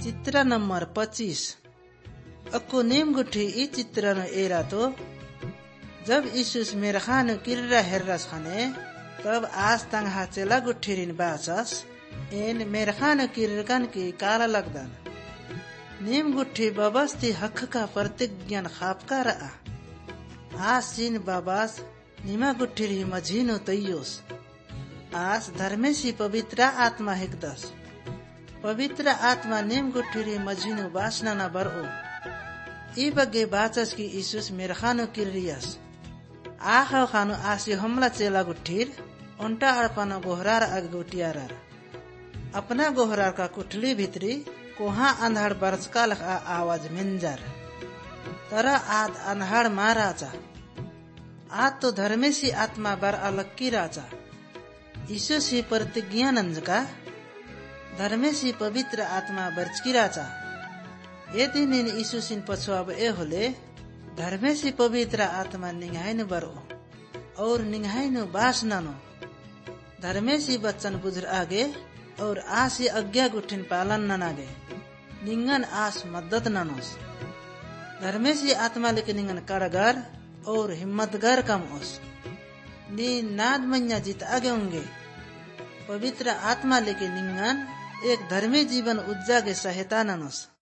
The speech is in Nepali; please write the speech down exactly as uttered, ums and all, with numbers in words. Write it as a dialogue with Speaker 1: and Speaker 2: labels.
Speaker 1: चित्र नंबर पच्चीस। अक्को नेम गुठी ई चित्र नो एरा तो जब यीशुस मेरा खानो किर्रा हेर्रस खाने तब आज तंग हाचेला गुठी रिन बाचस एन मेरा खानो किर्रकन की काला लगदन नेम गुठी बबस्ती हक का प्रतिज्ञान खापका रहा आज सीन बाबास निमा गुठी री मझीनो तैयोस आज धर्मेसी पवित्र आत्मा हिकदस पवित्र आत्मा नेम गुठिरी मझीनु बासना न बरओ ई बगे बाचस की यीशुस मेरा खानो किरियस आखो खानो आसी हमला चेला गुठीर उन्टा अड़पना गोहरार अग गुटियारार अपना गोहरार का कुठली भीतरी कोहा अंधाड़ बरसका लख आवाज मिंजर तरा आद अंधाड़ माराचा आज तो धर्मेसी आत्मा बर अलग की राजा यीशुस ही प्रतिज्ञा नंजका धर्मेसी पवित्र आत्मा बर्चकिराचा ये दिन इन यीशुसिन पछुआब ए होले धर्मेसी पवित्र आत्मा निंगाइन बरो और निंगाइन बास ननो धर्मेसी बच्चन बुझर आगे और आसी आज्ञा गुठिन पालन ननागे निंगन आस मदद ननोस धर्मेसी आत्मा लेके निंगन कारागार और हिम्मतगार कम ओस नी नाद मन्या जीत आगे होंगे पवित्र आत्मा लेके निंगन एक धर्मी जीवन उज्जा के सहायता ननोस।